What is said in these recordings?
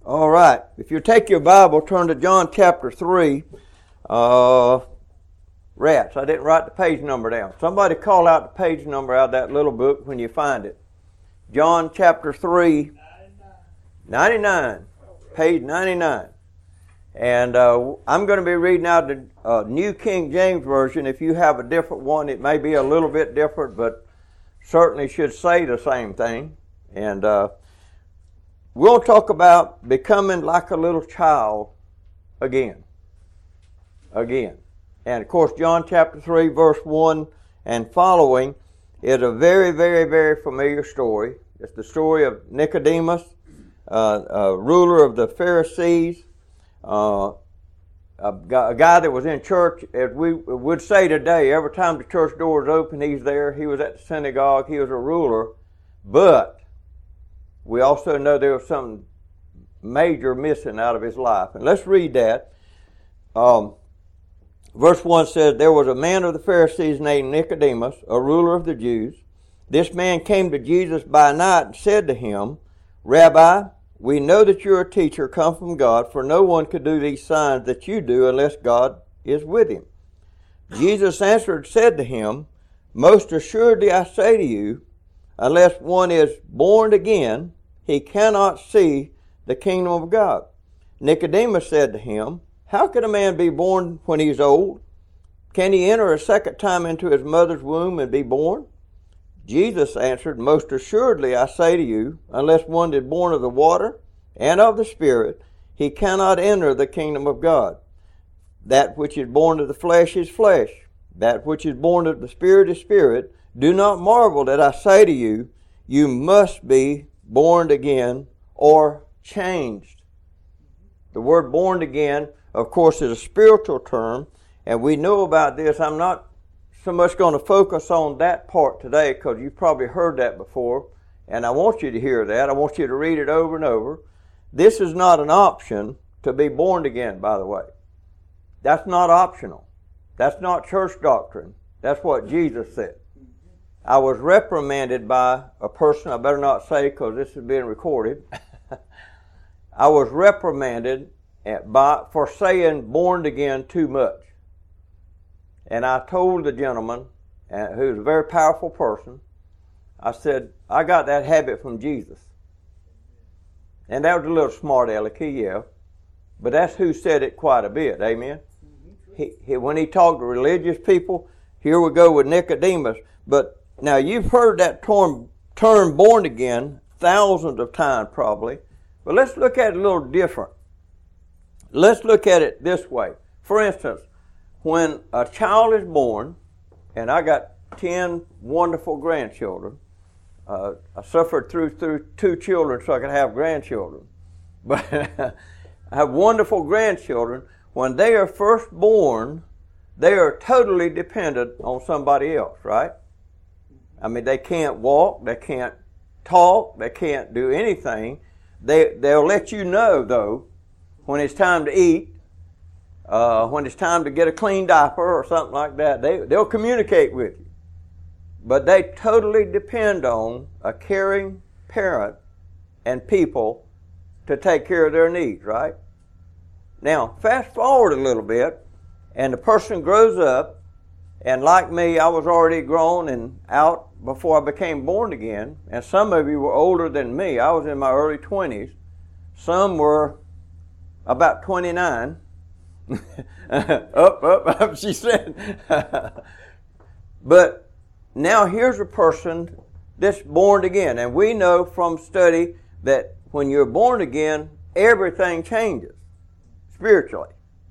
All right. If you take your Bible, turn to John chapter 3. Rats, I didn't write the page number down. Somebody call out the page number out of that little book when you find it. John chapter 3. 99. Page 99. And I'm going to be reading out the New King James Version. If you have a different one, it may be a little bit different, but certainly should say the same thing. And we'll talk about becoming like a little child again. And of course, John chapter 3, verse 1 and following is a very, very, very familiar story. It's the story of Nicodemus, a ruler of the Pharisees, a guy that was in church, as we would say today, every time the church doors open, he's there. He was at the synagogue. He was a ruler. But we also know there was something major missing out of his life. And let's read that. Verse 1 says, "There was a man of the Pharisees named Nicodemus, a ruler of the Jews. This man came to Jesus by night and said to him, 'Rabbi, we know that you're a teacher come from God, for no one could do these signs that you do unless God is with him.' Jesus answered and said to him, 'Most assuredly I say to you, unless one is born again, he cannot see the kingdom of God.' Nicodemus said to him, 'How can a man be born when he's old? Can he enter a second time into his mother's womb and be born?' Jesus answered, 'Most assuredly I say to you, unless one is born of the water and of the Spirit, he cannot enter the kingdom of God. That which is born of the flesh is flesh. That which is born of the Spirit is spirit. Do not marvel that I say to you, you must be born again or changed.'" The word born again, of course, is a spiritual term, and we know about this. I'm not so much going to focus on that part today because you've probably heard that before, and I want you to hear that. I want you to read it over and over. This is not an option to be born again, by the way. That's not optional. That's not church doctrine. That's what Jesus said. I was reprimanded by a person, I better not say because this is being recorded. I was reprimanded for saying born again too much. And I told the gentleman, who's a very powerful person, I said, I got that habit from Jesus. And that was a little smart alecky, yeah. But that's who said it quite a bit, amen? When he talked to religious people, here we go with Nicodemus. But now you've heard that term born again thousands of times probably. But let's look at it a little different. Let's look at it this way. For instance, when a child is born, and I got 10 wonderful grandchildren. I suffered through 2 children so I could have grandchildren. But I have wonderful grandchildren. When they are first born, they are totally dependent on somebody else, right? I mean, they can't walk, they can't talk, they can't do anything. They'll let you know, though, when it's time to eat, when it's time to get a clean diaper or something like that. They'll communicate with you. But they totally depend on a caring parent and people to take care of their needs, right? Now, fast forward a little bit, and the person grows up, and like me, I was already grown and out before I became born again, and some of you were older than me. I was in my early 20s. Some were about 29. up, she said. But now here's a person that's born again. And we know from study that when you're born again, everything changes spiritually.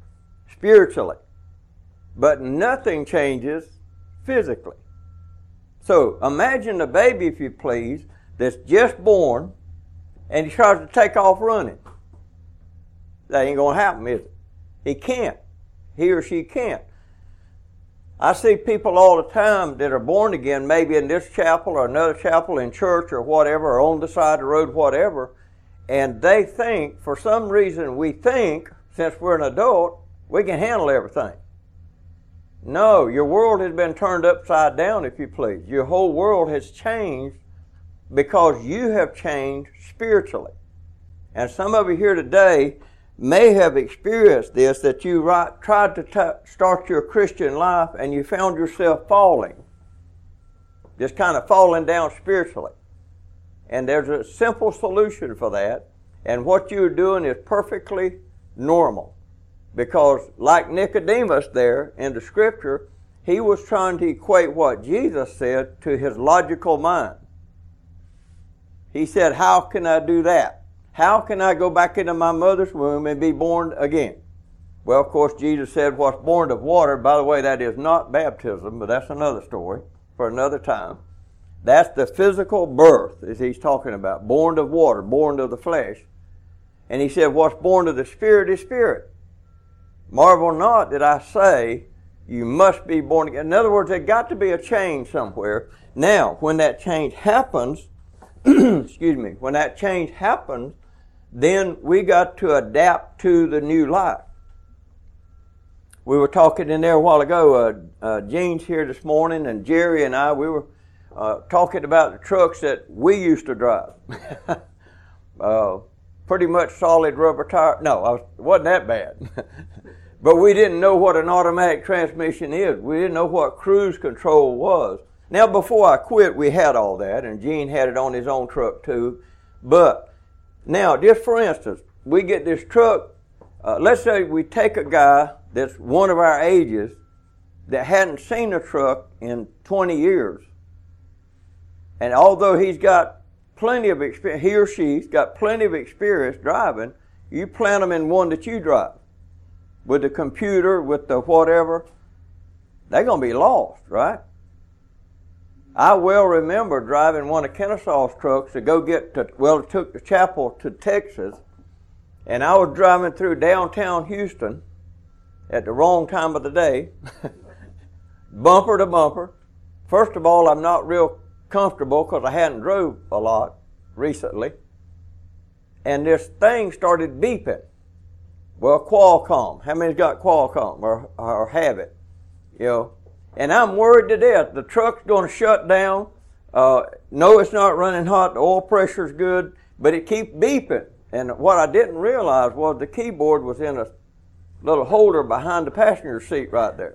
But nothing changes physically. So imagine a baby, if you please, that's just born and he tries to take off running. That ain't going to happen, is it? He can't. He or she can't. I see people all the time that are born again, maybe in this chapel or another chapel in church or whatever, or on the side of the road, whatever, and they think, for some reason we think, since we're an adult, we can handle everything. No, your world has been turned upside down, if you please. Your whole world has changed because you have changed spiritually. And some of you here today may have experienced this, that you tried to start your Christian life and you found yourself falling. Just kind of falling down spiritually. And there's a simple solution for that. And what you're doing is perfectly normal. Because like Nicodemus there in the scripture, he was trying to equate what Jesus said to his logical mind. He said, how can I do that? How can I go back into my mother's womb and be born again? Well, of course, Jesus said, what's born of water, by the way, that is not baptism, but that's another story for another time. That's the physical birth, as he's talking about, born of water, born of the flesh. And he said, what's born of the Spirit is spirit. Marvel not that I say, you must be born again. In other words, there's got to be a change somewhere. Now, when that change happens, excuse me, when that change happens, then we got to adapt to the new life. We were talking in there a while ago, Gene's here this morning, and Jerry and I, we were talking about the trucks that we used to drive. Pretty much solid rubber tire. No, it wasn't that bad. But we didn't know what an automatic transmission is. We didn't know what cruise control was. Now, before I quit, we had all that, and Gene had it on his own truck too. But now, just for instance, we get this truck. Let's say we take a guy that's one of our ages that hadn't seen a truck in 20 years. And although he's got plenty of experience, he or she's got plenty of experience driving, you plant them in one that you drive. With the computer, with the whatever, they're going to be lost, right? I well remember driving one of Kennesaw's trucks to go it took the chapel to Texas, and I was driving through downtown Houston at the wrong time of the day, bumper to bumper. First of all, I'm not real comfortable because I hadn't drove a lot recently, and this thing started beeping. Well, Qualcomm. How many's got Qualcomm or have it? You know, and I'm worried to death. The truck's going to shut down. No, it's not running hot. The oil pressure's good, but it keeps beeping. And what I didn't realize was the keyboard was in a little holder behind the passenger seat right there.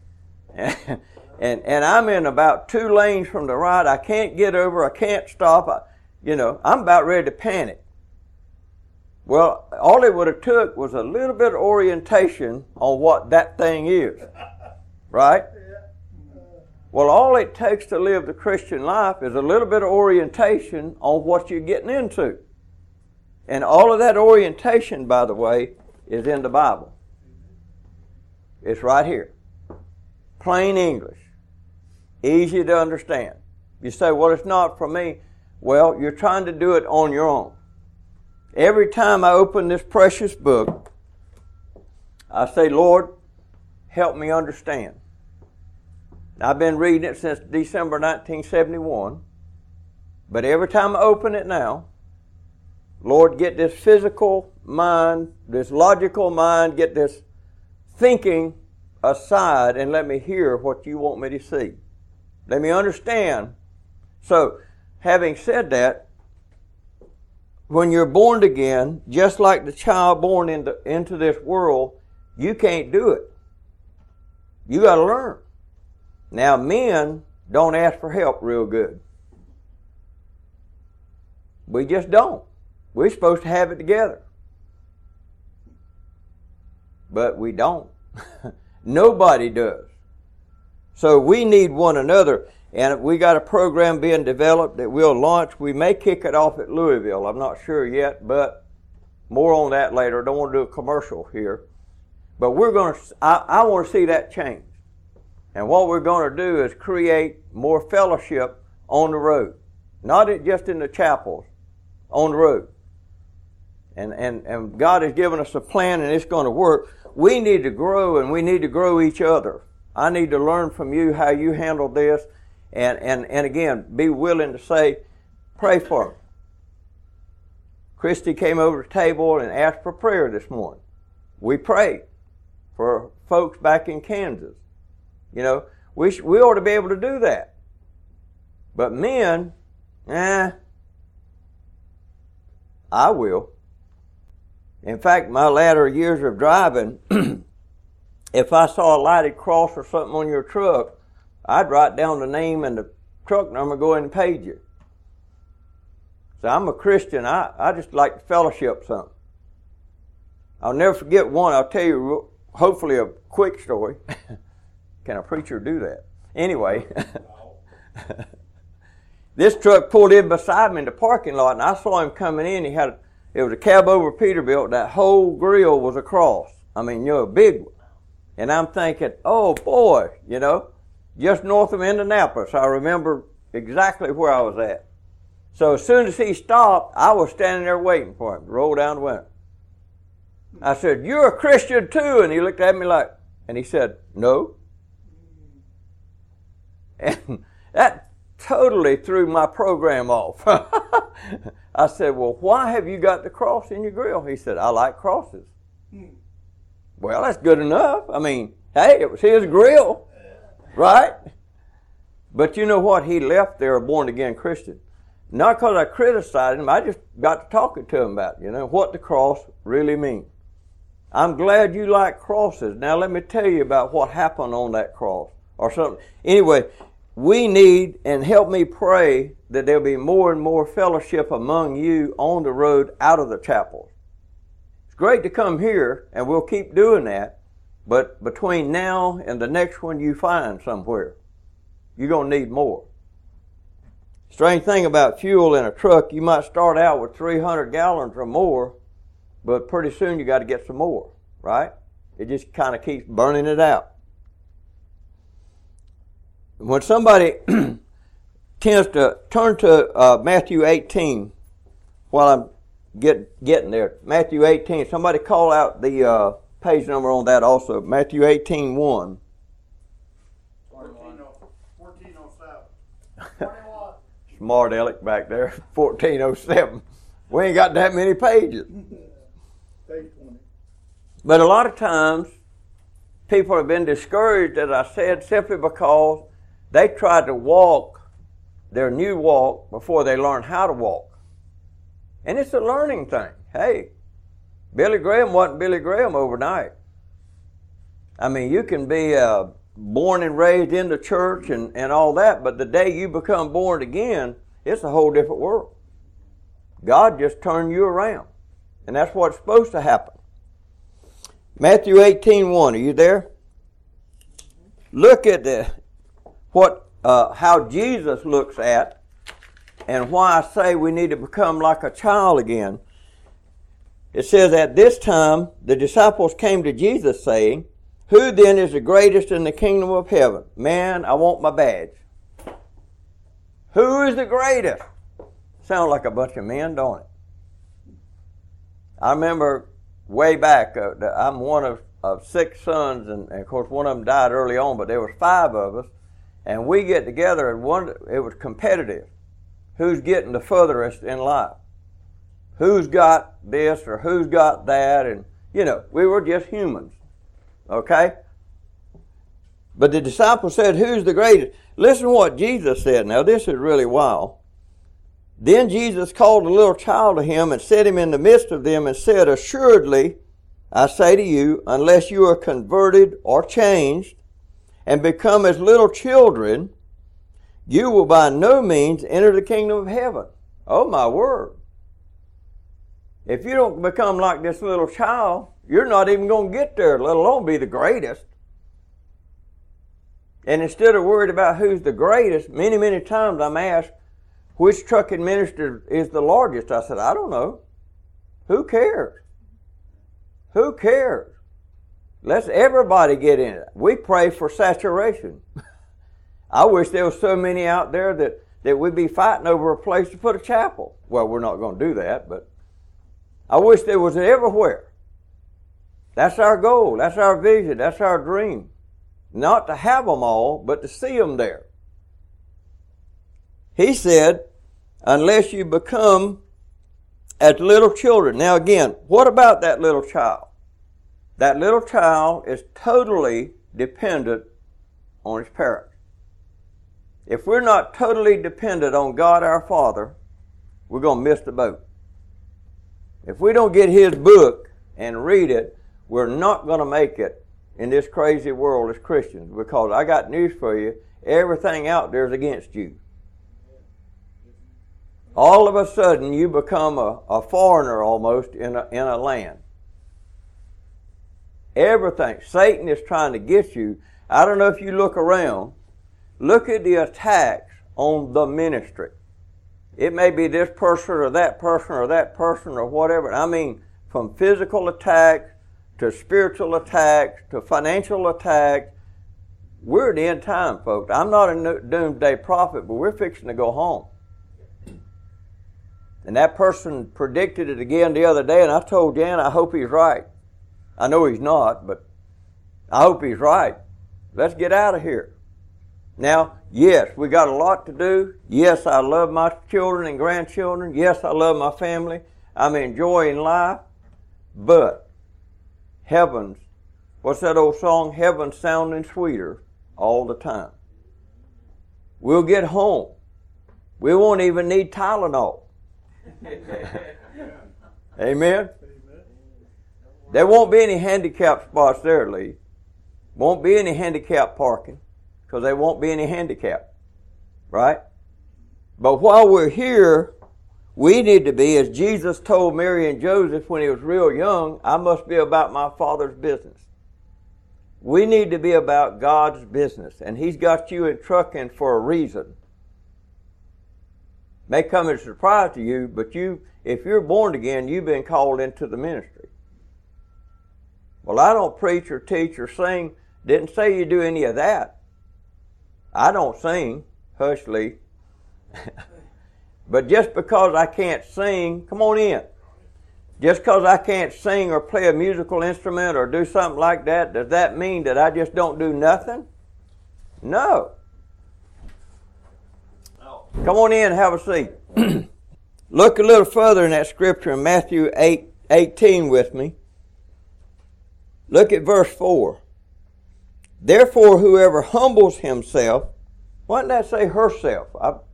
And I'm in about 2 lanes from the right. I can't get over. I can't stop. I'm about ready to panic. Well, all it would have took was a little bit of orientation on what that thing is, right? Well, all it takes to live the Christian life is a little bit of orientation on what you're getting into. And all of that orientation, by the way, is in the Bible. It's right here. Plain English. Easy to understand. You say, well, it's not for me. Well, you're trying to do it on your own. Every time I open this precious book, I say, Lord, help me understand. I've been reading it since December 1971, but every time I open it now, Lord, get this physical mind, this logical mind, get this thinking aside and let me hear what you want me to see. Let me understand. So, having said that, when you're born again, just like the child born into this world, you can't do it. You got to learn. Now, men don't ask for help real good. We just don't. We're supposed to have it together. But we don't. Nobody does. So we need one another. And we got a program being developed that we'll launch. We may kick it off at Louisville. I'm not sure yet, but more on that later. I don't want to do a commercial here. But I want to see that change. And what we're going to do is create more fellowship on the road. Not just in the chapels, on the road. And God has given us a plan and it's going to work. We need to grow and we need to grow each other. I need to learn from you how you handle this. And again, be willing to say, pray for me. Christy came over to the table and asked for prayer this morning. We prayed for folks back in Kansas. We ought to be able to do that. But men, I will. In fact, my latter years of driving, if I saw a lighted cross or something on your truck, I'd write down the name and the truck number, go ahead and page you. So I'm a Christian. I just like to fellowship something. I'll never forget one. I'll tell you, hopefully, a quick story. Can a preacher do that? Anyway, this truck pulled in beside me in the parking lot, and I saw him coming in. It was a cab over Peterbilt. That whole grill was a cross. I mean, a big one. And I'm thinking, oh boy, just north of Indianapolis. I remember exactly where I was at. So as soon as he stopped, I was standing there waiting for him to roll down the window. I said, "You're a Christian too?" And he looked at me and he said, "No." And that totally threw my program off. I said, "Well, why have you got the cross in your grill?" He said, "I like crosses." Well, that's good enough. I mean, hey, it was his grill, right? But you know what? He left there a born-again Christian. Not because I criticized him. I just got to talking to him about, what the cross really means. I'm glad you like crosses. Now let me tell you about what happened on that cross or something. Anyway, we need, and help me pray, that there'll be more and more fellowship among you on the road out of the chapels. It's great to come here, and we'll keep doing that, but between now and the next one you find somewhere, you're going to need more. Strange thing about fuel in a truck, you might start out with 300 gallons or more, but pretty soon you got to get some more, right? It just kind of keeps burning it out. When somebody tends to turn to Matthew 18, while I'm getting there, Matthew 18, somebody call out the page number on that also, Matthew 18:1. 1407. Smart aleck back there, 1407. We ain't got that many pages. But a lot of times, people have been discouraged, as I said, simply because they tried to walk their new walk before they learned how to walk. And it's a learning thing. Hey, Billy Graham wasn't Billy Graham overnight. I mean, you can be born and raised in the church and all that, but the day you become born again, it's a whole different world. God just turned you around. And that's what's supposed to happen. Matthew 18:1, are you there? Look at how Jesus looks at, and why I say we need to become like a child again. It says, "At this time the disciples came to Jesus saying, 'Who then is the greatest in the kingdom of heaven?'" Man, I want my badge. Who is the greatest? Sounds like a bunch of men, don't it? I remember way back, I'm one of 6 sons, and of course one of them died early on, but there was 5 of us, and we get together, and it was competitive. Who's getting the furthest in life? Who's got this or who's got that? And, we were just humans, okay? But the disciples said, "Who's the greatest?" Listen to what Jesus said. Now, this is really wild. "Then Jesus called a little child to him and set him in the midst of them and said, 'Assuredly, I say to you, unless you are converted or changed and become as little children, you will by no means enter the kingdom of heaven.'" Oh, my word. If you don't become like this little child, you're not even going to get there, let alone be the greatest. And instead of worried about who's the greatest, many, many times I'm asked, "Which trucking minister is the largest?" I said, "I don't know. Who cares? Who cares? Let's everybody get in it." We pray for saturation. I wish there was so many out there that we'd be fighting over a place to put a chapel. Well, we're not going to do that, but I wish there was everywhere. That's our goal. That's our vision. That's our dream. Not to have them all, but to see them there. He said, "Unless you become as little children." Now again, what about that little child? That little child is totally dependent on his parents. If we're not totally dependent on God our Father, we're going to miss the boat. If we don't get His book and read it, we're not going to make it in this crazy world as Christians, because I got news for you. Everything out there is against you. All of a sudden, you become a foreigner almost in a land. Everything. Satan is trying to get you. I don't know if you look around. Look at the attacks on the ministry. It may be this person or that person or that person or whatever. I mean, from physical attacks to spiritual attacks to financial attacks. We're at the end time, folks. I'm not a doomsday prophet, but we're fixing to go home. And that person predicted it again the other day, and I told Jan, I hope he's right. I know he's not, but I hope he's right. Let's get out of here. Now, yes, we got a lot to do. Yes, I love my children and grandchildren. Yes, I love my family. I'm enjoying life. But heavens, what's that old song? Heaven's sounding sweeter all the time. We'll get home. We won't even need Tylenol. Amen? There won't be any handicap spots there, Lee. Won't be any handicap parking, because there won't be any handicap. Right? But while we're here, we need to be, as Jesus told Mary and Joseph when he was real young, I must be about my Father's business. We need to be about God's business, and he's got you in trucking for a reason. May come as a surprise to you, but if you're born again, you've been called into the ministry. Well, I don't preach or teach or sing. Didn't say you do any of that. I don't sing. Hush, Lee. But just because I can't sing, come on in. Just because I can't sing or play a musical instrument or do something like that, does that mean that I just don't do nothing? No. Come on in and have a seat. Look a little further in that scripture in Matthew 8:18 with me. Look at verse 4. Therefore, whoever humbles himself, why didn't that say herself?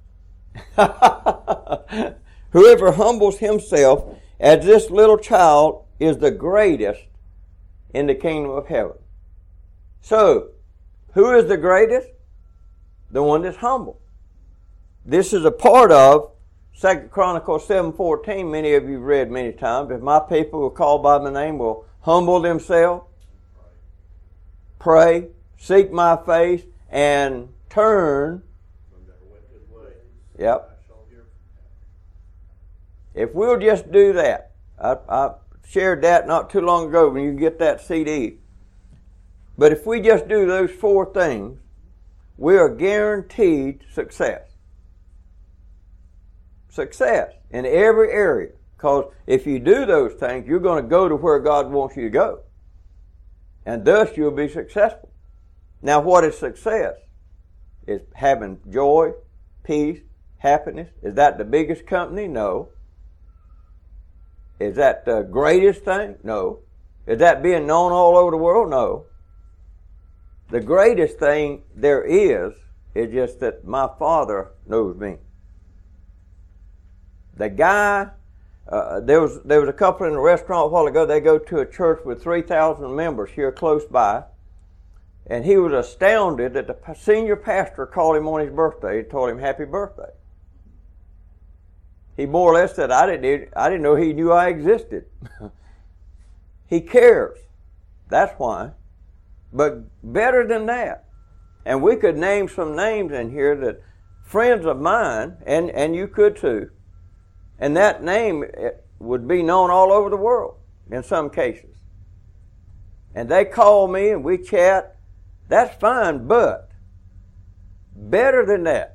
Whoever humbles himself as this little child is the greatest in the kingdom of heaven. So, who is the greatest? The one that's humble. This is a part of 2 Chronicles 7:14. Many of you have read many times. If my people who are called by my name will humble themselves, pray, seek my face, and turn. Yep. If we'll just do that, I shared that not too long ago when you get that CD. But if we just do those four things, we are guaranteed success. Success in every area. Because if you do those things, you're going to go to where God wants you to go. And thus you'll be successful. Now, what is success? Is having joy, peace, happiness. Is that the biggest company? No. Is that the greatest thing? No. Is that being known all over the world? No. The greatest thing there is just that my Father knows me. The guy, there was a couple in a restaurant a while ago. They go to a church with 3,000 members here close by. And he was astounded that the senior pastor called him on his birthday and told him happy birthday. He more or less said, I didn't know he knew I existed. He cares. That's why. But better than that, and we could name some names in here that friends of mine, and you could too, and that name would be known all over the world in some cases. And they call me and we chat. That's fine, but better than that,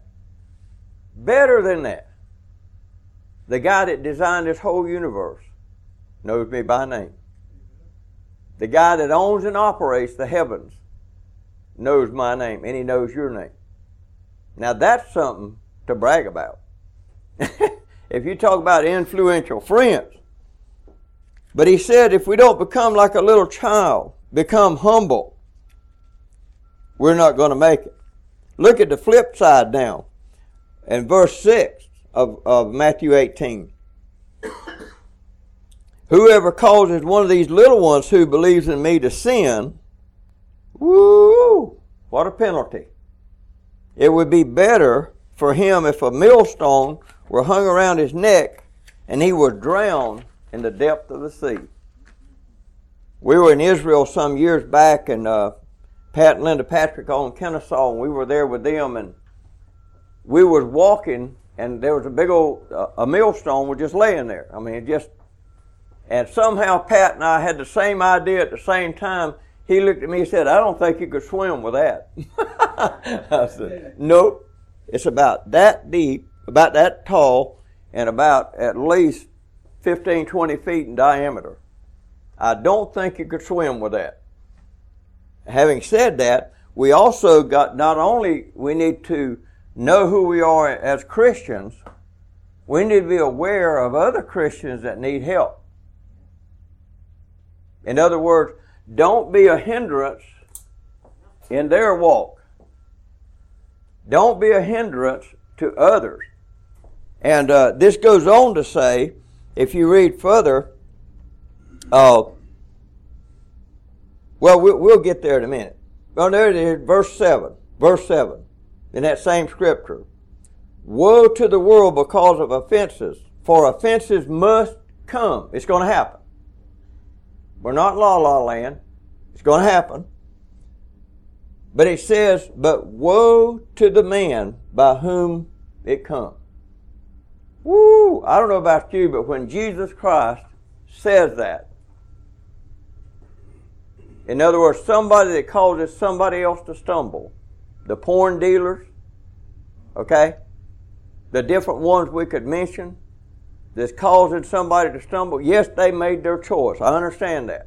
the guy that designed this whole universe knows me by name. The guy that owns and operates the heavens knows my name, and he knows your name. Now that's something to brag about. If you talk about influential friends. But he said if we don't become like a little child, become humble, we're not going to make it. Look at the flip side now. In verse 6 of Matthew 18. Whoever causes one of these little ones who believes in me to sin, woo, what a penalty. It would be better for him if a millstone were hung around his neck and he were drowned in the depth of the sea. We were in Israel some years back, and Pat and Linda Patrick owned Kennesaw, and we were there with them, and we was walking, and there was a big old a millstone was just laying there. I mean, and somehow Pat and I had the same idea at the same time. He looked at me and said, "I don't think you could swim with that." I said, "Nope. It's about that deep, about that tall, and about at least 15, 20 feet in diameter. I don't think you could swim with that." Having said that, we also got, not only we need to know who we are as Christians, we need to be aware of other Christians that need help. In other words, don't be a hindrance in their walk. Don't be a hindrance to others. And this goes on to say, if you read further, we'll get there in a minute. Well, there it is, verse 7. Verse 7, in that same scripture. Woe to the world because of offenses, for offenses must come. It's going to happen. We're not in la-la land. It's going to happen. But it says, but woe to the man by whom it comes. Woo! I don't know about you, but when Jesus Christ says that, in other words, somebody that causes somebody else to stumble, the porn dealers, okay, the different ones we could mention, that's causing somebody to stumble, yes, they made their choice. I understand that.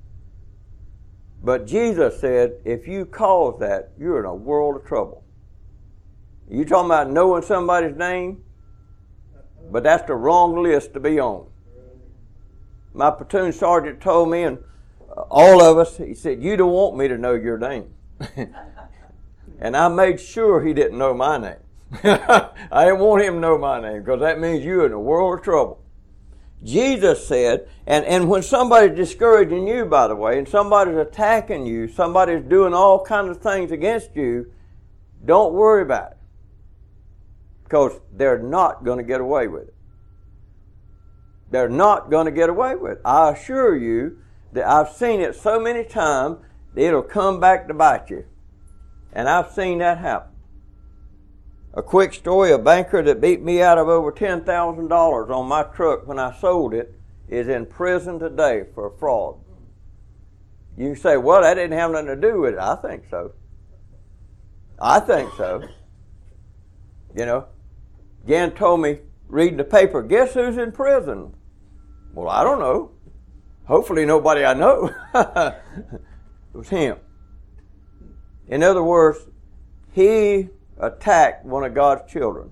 But Jesus said, if you cause that, you're in a world of trouble. You talking about knowing somebody's name? But that's the wrong list to be on. My platoon sergeant told me, and all of us, he said, you don't want me to know your name. And I made sure he didn't know my name. I didn't want him to know my name, because that means you're in a world of trouble. Jesus said, and when somebody's discouraging you, by the way, and somebody's attacking you, somebody's doing all kinds of things against you, don't worry about it. Because they're not going to get away with it. They're not going to get away with it. I assure you that I've seen it so many times that it'll come back to bite you. And I've seen that happen. A quick story, a banker that beat me out of over $10,000 on my truck when I sold it is in prison today for fraud. You can say, well, that didn't have nothing to do with it. I think so. I think so. You know, Jan told me, reading the paper, guess who's in prison? Well, I don't know. Hopefully nobody I know. It was him. In other words, he attacked one of God's children.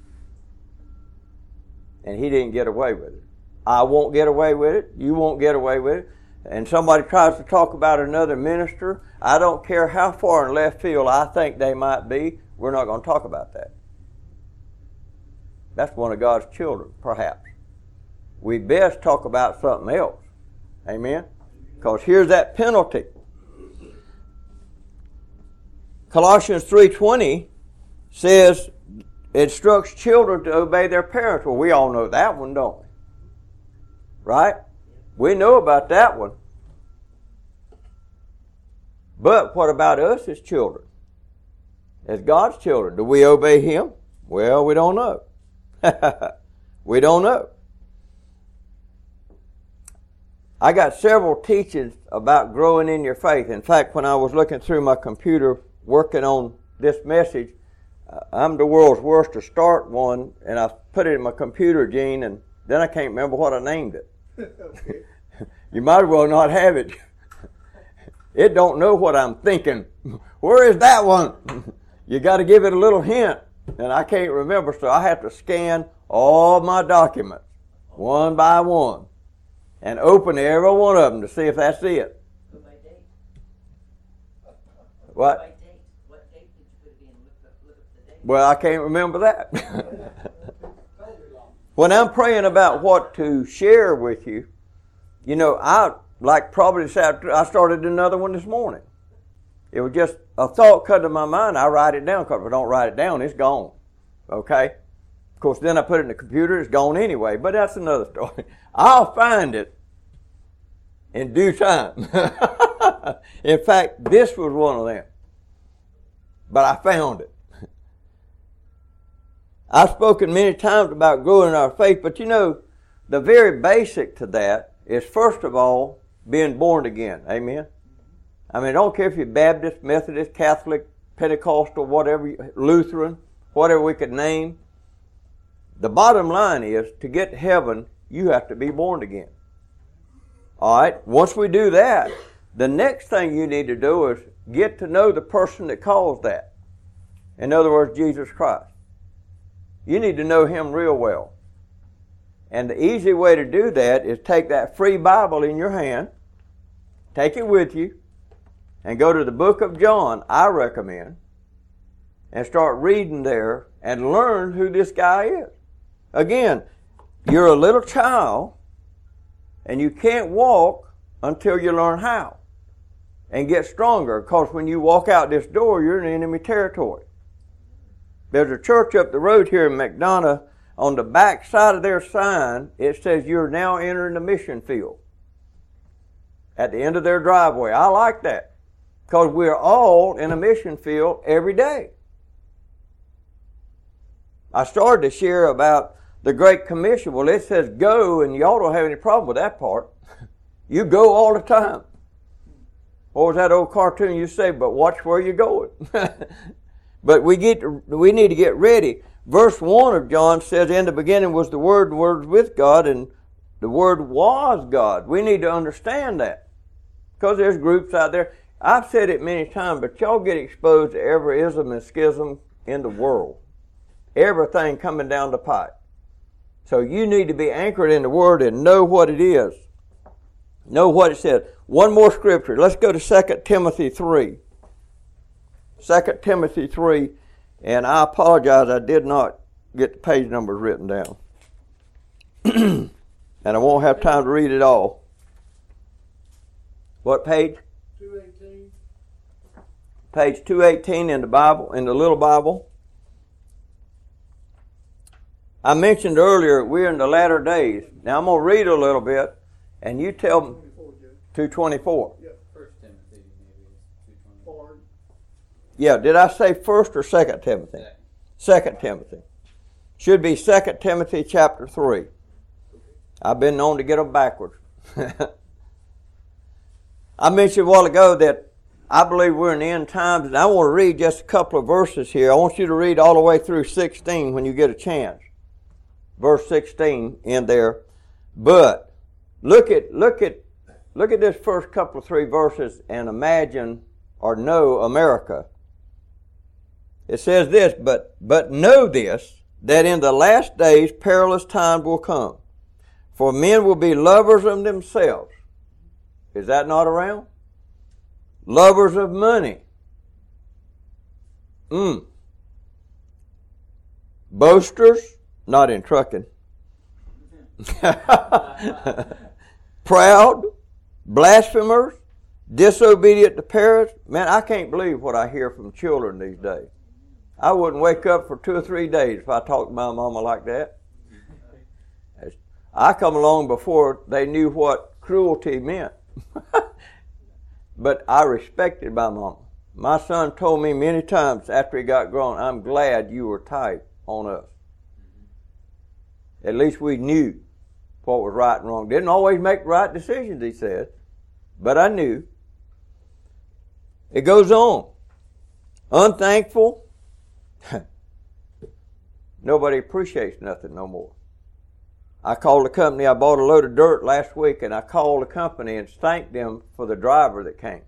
And he didn't get away with it. I won't get away with it. You won't get away with it. And somebody tries to talk about another minister. I don't care how far in left field I think they might be. We're not going to talk about that. That's one of God's children, perhaps. We best talk about something else. Amen? Because here's that penalty. Colossians 3:20 says, instructs children to obey their parents. Well, we all know that one, don't we? Right? We know about that one. But what about us as children? As God's children, do we obey Him? Well, we don't know. We don't know. I got several teachings about growing in your faith. In fact, when I was looking through my computer working on this message, I'm the world's worst to start one, and I put it in my computer, Gene, and then I can't remember what I named it. Okay. You might as well not have it. It don't know what I'm thinking. Where is that one? You got to give it a little hint, and I can't remember, so I have to scan all my documents one by one and open every one of them to see if that's it. But by date. What? By date. What date did you put it in? Look up the date. Well, I can't remember that. When I'm praying about what to share with you, You know, I started another one this morning. It was just a thought cut to my mind. I write it down, because if I don't write it down, it's gone. Okay? Of course, then I put it in the computer, it's gone anyway, but that's another story. I'll find it in due time. In fact, this was one of them. But I found it. I've spoken many times about growing in our faith, but you know, the very basic to that is, first of all, being born again. Amen? I mean, I don't care if you're Baptist, Methodist, Catholic, Pentecostal, whatever, Lutheran, whatever we could name. The bottom line is, to get to heaven, you have to be born again. All right? Once we do that, the next thing you need to do is get to know the person that caused that. In other words, Jesus Christ. You need to know Him real well. And the easy way to do that is take that free Bible in your hand, take it with you, and go to the book of John, I recommend, and start reading there and learn who this guy is. Again, you're a little child, and you can't walk until you learn how and get stronger, because when you walk out this door, you're in enemy territory. There's a church up the road here in McDonough. On the back side of their sign, it says, "You're now entering the mission field." At the end of their driveway. I like that, because we're all in a mission field every day. I started to share about the Great Commission. Well, it says go, and y'all don't have any problem with that part. You go all the time. What was that old cartoon you say? But watch where you're going. But we need to get ready. Verse 1 of John says, "In the beginning was the Word, and the Word was with God, and the Word was God." We need to understand that, because there's groups out there. I've said it many times, but y'all get exposed to every ism and schism in the world. Everything coming down the pipe. So you need to be anchored in the Word and know what it is. Know what it says. One more scripture. Let's go to 2 Timothy 3. 2 Timothy 3. And I apologize, I did not get the page numbers written down. And I won't have time to read it all. What page? 218. Page 218 in the Bible, in the little Bible. I mentioned earlier we're in the latter days. Now I'm going to read a little bit, and you tell me. 224. Yep. 1 Timothy maybe is 224. Yeah, did I say 1st or 2 Timothy? 2 Timothy. Should be 2 Timothy chapter 3. I've been known to get them backwards. I mentioned a while ago that I believe we're in the end times, and I want to read just a couple of verses here. I want you to read all the way through 16 when you get a chance. Verse 16 in there. But look at this first couple of 3 verses and imagine or know America. It says this, but know this, that in the last days perilous times will come. For men will be lovers of themselves. Is that not around? Lovers of money. Boasters, not in trucking. Proud, blasphemers, disobedient to parents. Man, I can't believe what I hear from children these days. I wouldn't wake up for 2 or 3 days if I talked to my mama like that. I come along before they knew what cruelty meant. But I respected my mama. My son told me many times after he got grown, "I'm glad you were tight on us." At least we knew what was right and wrong. Didn't always make right decisions, he said, but I knew. It goes on. Unthankful. Nobody appreciates nothing no more. I called the company. I bought a load of dirt last week, and I called the company and thanked them for the driver that came.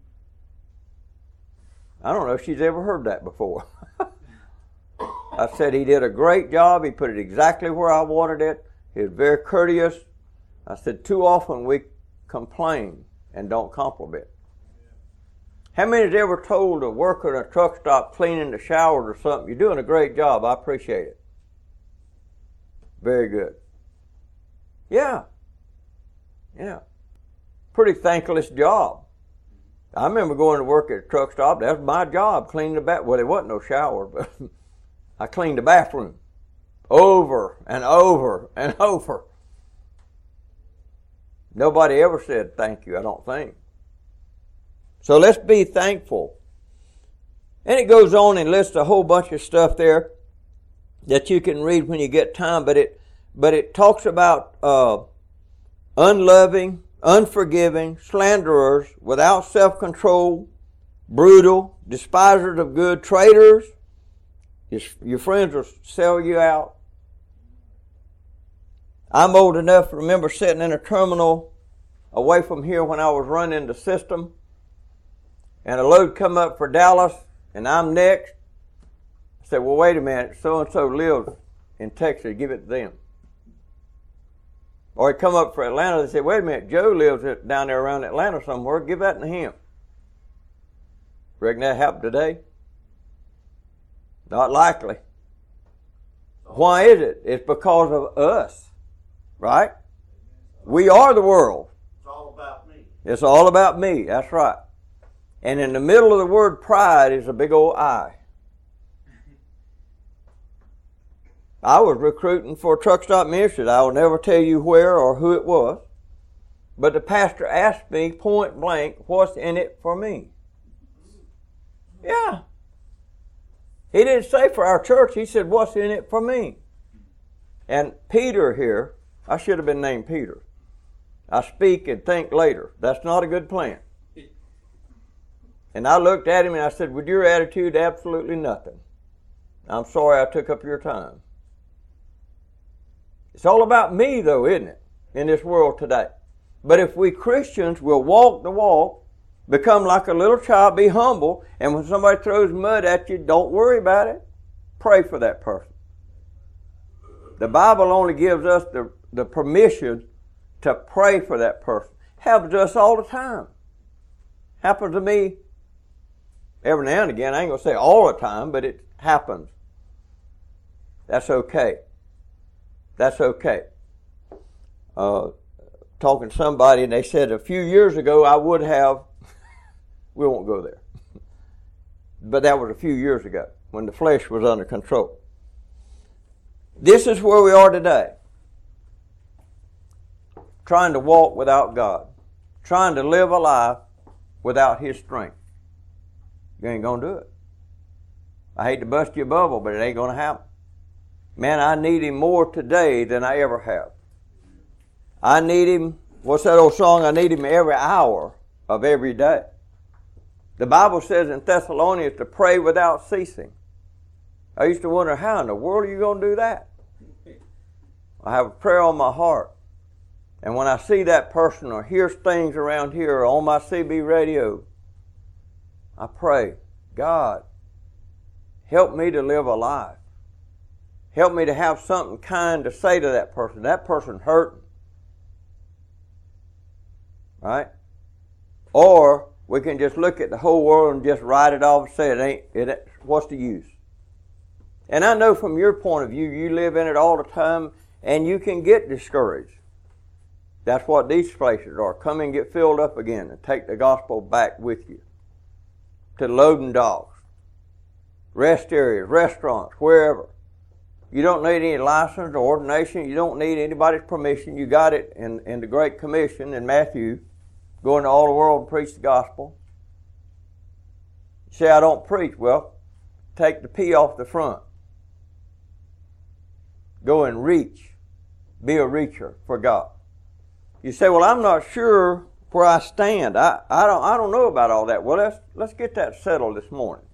I don't know if she's ever heard that before. I said he did a great job. He put it exactly where I wanted it. He was very courteous. I said, too often we complain and don't compliment. How many has ever told a worker in a truck stop cleaning the showers or something, "You're doing a great job, I appreciate it"? Very good. Yeah. pretty thankless job. I remember going to work at a truck stop. That was my job, cleaning the bath. Well, there wasn't no shower, but I cleaned the bathroom over and over and over. Nobody ever said thank you, I don't think. So let's be thankful. And it goes on and lists a whole bunch of stuff there that you can read when you get time, but it talks about unloving, unforgiving, slanderers, without self-control, brutal, despisers of good, traitors. Your friends will sell you out. I'm old enough to remember sitting in a terminal away from here when I was running the system, and a load come up for Dallas, and I'm next. I said, well, wait a minute, so-and-so lives in Texas, give it to them. Or he come up for Atlanta, they said, wait a minute, Joe lives down there around Atlanta somewhere, give that to him. Reckon that happened today? Not likely. Why is it? It's because of us, right? We are the world. It's all about me. It's all about me, that's right. And in the middle of the word pride is a big old I. I was recruiting for a truck stop ministry. I will never tell you where or who it was. But the pastor asked me point blank, what's in it for me? Yeah. He didn't say for our church. He said, what's in it for me? And Peter here, I should have been named Peter. I speak and think later. That's not a good plan. And I looked at him and I said, with your attitude, absolutely nothing. I'm sorry I took up your time. It's all about me, though, isn't it, in this world today? But if we Christians will walk the walk, become like a little child, be humble, and when somebody throws mud at you, don't worry about it. Pray for that person. The Bible only gives us the permission to pray for that person. Happens to us all the time. Happens to me every now and again. I ain't going to say all the time, but it happens. That's okay. That's okay. Talking to somebody, and they said a few years ago I would have, we won't go there. But that was a few years ago when the flesh was under control. This is where we are today. Trying to walk without God. Trying to live a life without His strength. You ain't going to do it. I hate to bust your bubble, but it ain't going to happen. Man, I need Him more today than I ever have. I need Him, what's that old song? I need Him every hour of every day. The Bible says in Thessalonians to pray without ceasing. I used to wonder, how in the world are you going to do that? I have a prayer on my heart. And when I see that person or hear things around here or on my CB radio, I pray, God, help me to live a life. Help me to have something kind to say to that person. That person hurting. Right? Or we can just look at the whole world and just write it off and say what's the use? And I know from your point of view, you live in it all the time and you can get discouraged. That's what these places are. Come and get filled up again and take the gospel back with you. To loading docks, rest areas, restaurants, wherever. You don't need any license or ordination. You don't need anybody's permission. You got it in the Great Commission in Matthew. Go into all the world and preach the gospel. You say, I don't preach. Well, take the P off the front. Go and reach. Be a reacher for God. You say, well, I'm not sure where I stand. I don't know about all that. Well, let's get that settled this morning.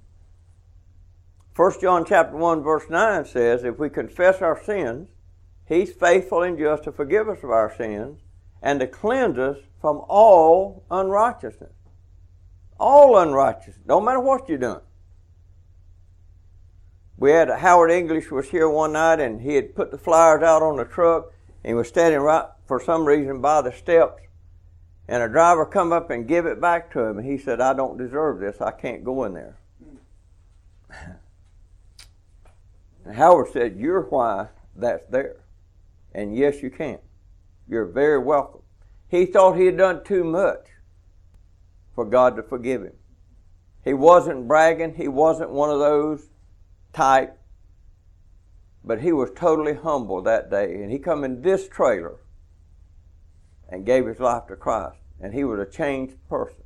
1 John chapter 1 verse 9 says, if we confess our sins, He's faithful and just to forgive us of our sins and to cleanse us from all unrighteousness. All unrighteousness, no matter what you're doing. We had Howard English was here one night and he had put the flyers out on the truck and he was standing right for some reason by the steps, and a driver come up and give it back to him, and he said, I don't deserve this. I can't go in there. And Howard said, you're why that's there. And yes, you can. You're very welcome. He thought he had done too much for God to forgive him. He wasn't bragging. He wasn't one of those type. But he was totally humble that day. And he come in this trailer and gave his life to Christ. And he was a changed person.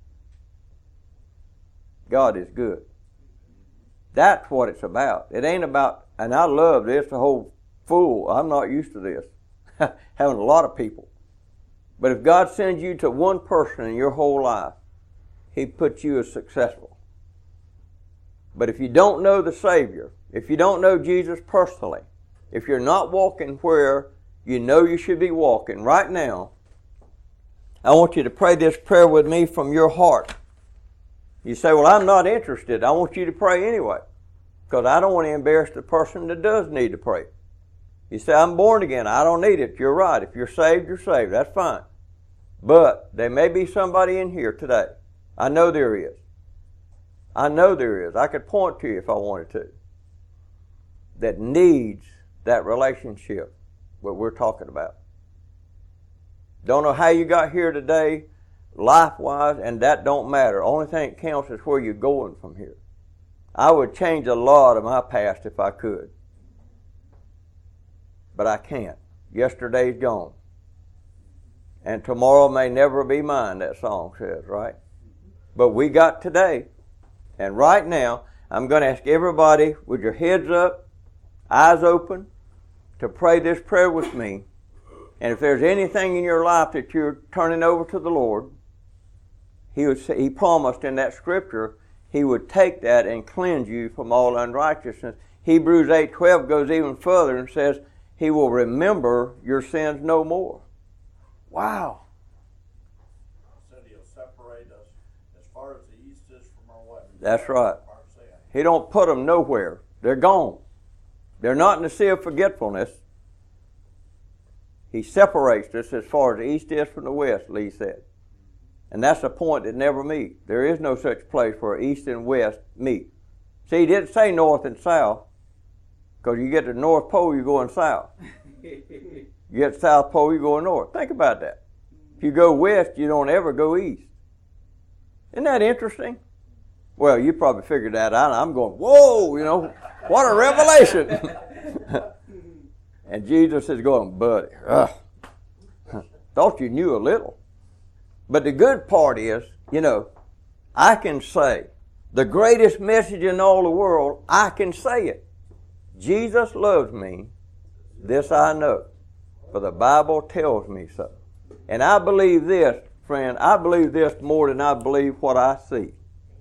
God is good. That's what it's about. It ain't about, and I love this, the whole fool. I'm not used to this. Having a lot of people. But if God sends you to one person in your whole life, He puts you as successful. But if you don't know the Savior, if you don't know Jesus personally, if you're not walking where you know you should be walking right now, I want you to pray this prayer with me from your heart. You say, well, I'm not interested. I want you to pray anyway, because I don't want to embarrass the person that does need to pray. You say, I'm born again. I don't need it. You're right. If you're saved, you're saved. That's fine. But there may be somebody in here today. I know there is. I know there is. I could point to you if I wanted to. That needs that relationship what we're talking about. Don't know how you got here today, life-wise, and that don't matter. Only thing that counts is where you're going from here. I would change a lot of my past if I could. But I can't. Yesterday's gone. And tomorrow may never be mine, that song says, right? But we got today. And right now, I'm going to ask everybody with your heads up, eyes open, to pray this prayer with me. And if there's anything in your life that you're turning over to the Lord, He promised in that scripture He would take that and cleanse you from all unrighteousness. Hebrews 8:12 goes even further and says, He will remember your sins no more. Wow. Said He'll separate us as far as the east is from our west. That's right. He don't put them nowhere. They're gone. They're not in the sea of forgetfulness. He separates us as far as the east is from the west, Lee said. And that's a point that never meet. There is no such place where east and west meet. See, He didn't say north and south, because you get to the North Pole, you're going south. You get to South Pole, you're going north. Think about that. If you go west, you don't ever go east. Isn't that interesting? Well, you probably figured that out. I'm going, whoa, what a revelation. And Jesus is going, buddy, thought you knew a little. But the good part is, I can say, the greatest message in all the world, I can say it. Jesus loves me, this I know, for the Bible tells me so. And I believe this, friend, I believe this more than I believe what I see.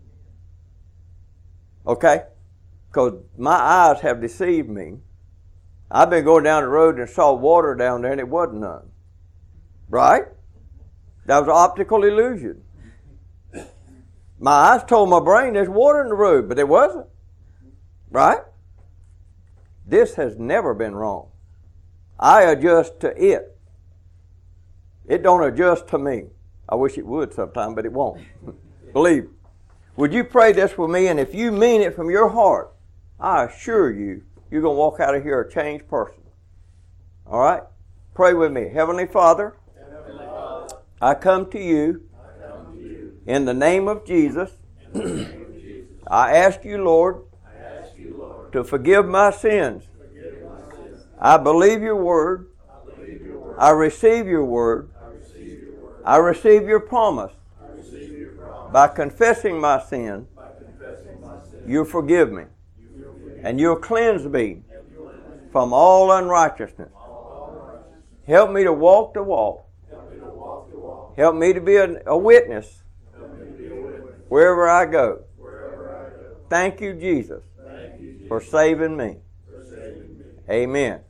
Okay? Because my eyes have deceived me. I've been going down the road and saw water down there and it wasn't none. Right? That was an optical illusion. My eyes told my brain there's water in the road, but there wasn't. Right? This has never been wrong. I adjust to it. It don't adjust to me. I wish it would sometime, but it won't. Believe me. Would you pray this with me? And if you mean it from your heart, I assure you, you're going to walk out of here a changed person. All right? Pray with me. Heavenly Father, I come to you in the name of Jesus. I ask you, Lord, to forgive my sins. I believe your word. I receive your word. I receive your promise. By confessing my sin, you forgive me. And you'll cleanse me from all unrighteousness. Help me to walk the walk. Help me to be a witness wherever I go. Thank you, Jesus, for saving me. Amen.